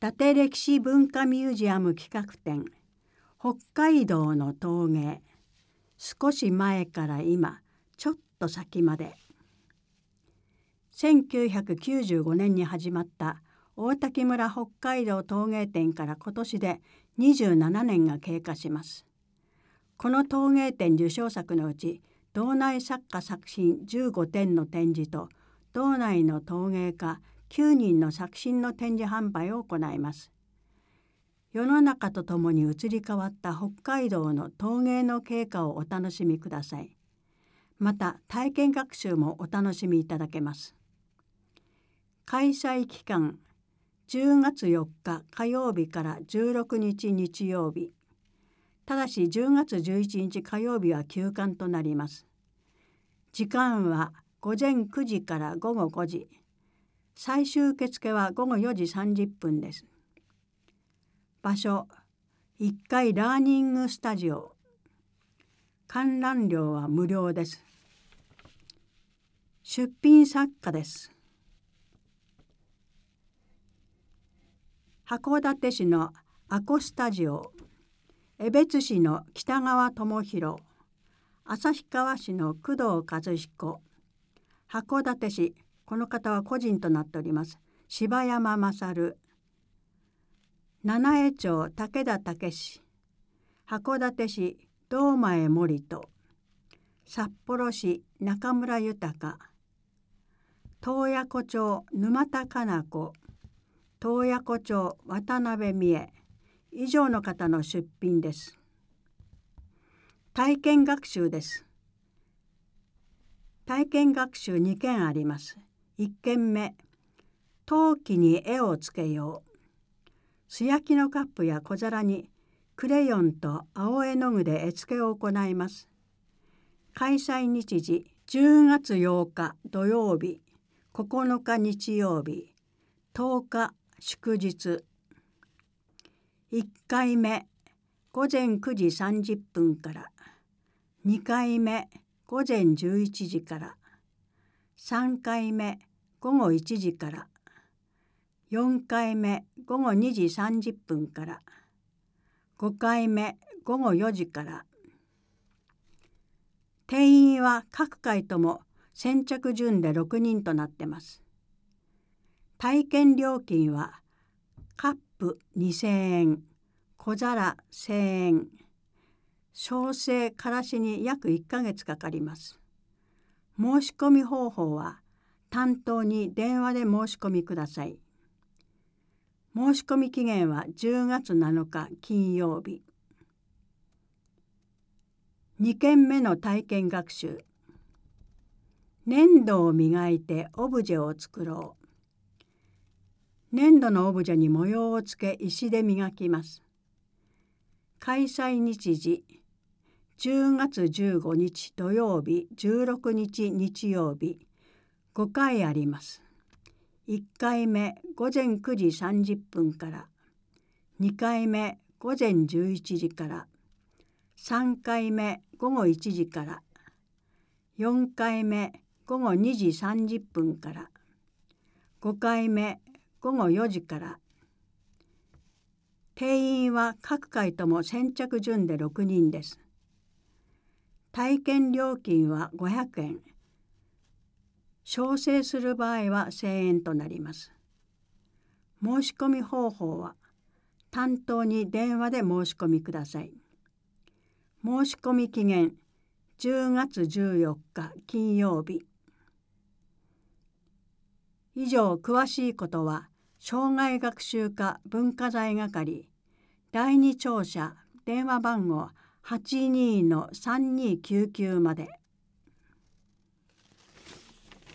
伊達歴史文化ミュージアム企画展北海道の陶芸少し前から今ちょっと先まで。1995年に始まった大滝村北海道陶芸展から今年で27年が経過します。この陶芸展受賞作のうち道内作家作品15点の展示と道内の陶芸家9人の作品の展示販売を行います。世の中とともに移り変わった北海道の陶芸の経過をお楽しみください。また体験学習もお楽しみいただけます。開催期間10月4日火曜日から16日日曜日。ただし10月11日火曜日は休館となります。時間は午前9時から午後5時。最終受付は午後4時30分です。場所1階ラーニングスタジオ。観覧料は無料です。出品作家です。函館市のアコスタジオ、江別市の北川智弘、旭川市の工藤和彦、函館市、この方は個人となっております、柴山勝、七重町武田武史、函館市堂前森人、札幌市中村豊、洞爺湖町沼田かな子、洞爺湖町渡辺美恵、以上の方の出品です。体験学習です。体験学習2件あります。1件目、陶器に絵をつけよう。素焼きのカップや小皿にクレヨンと青絵の具で絵付けを行います。開催日時10月8日土曜日、9日日曜日、10日祝日。1回目午前9時30分から、2回目午前11時から、3回目午後1時から、4回目午後2時30分から、5回目午後4時から。定員は各回とも先着順で6人となってます。体験料金はカップ2000円、小皿1000円、焼成からしに約1ヶ月かかります。申し込み方法は担当に電話で申し込みください。申し込み期限は10月7日金曜日。2件目の体験学習。粘土を磨いてオブジェを作ろう。粘土のオブジェに模様をつけ石で磨きます。開催日時10月15日土曜日、16日日曜日、5回あります。1回目午前9時30分から、2回目午前11時から、3回目午後1時から、4回目午後2時30分から、5回目午後4時から。定員は各回とも先着順で6人です。体験料金は500円。焼成する場合は1000円となります。申し込み方法は担当に電話で申し込みください。申し込み期限10月14日金曜日。以上詳しいことは障害学習課文化財係第2庁舎電話番号 822-3299 まで。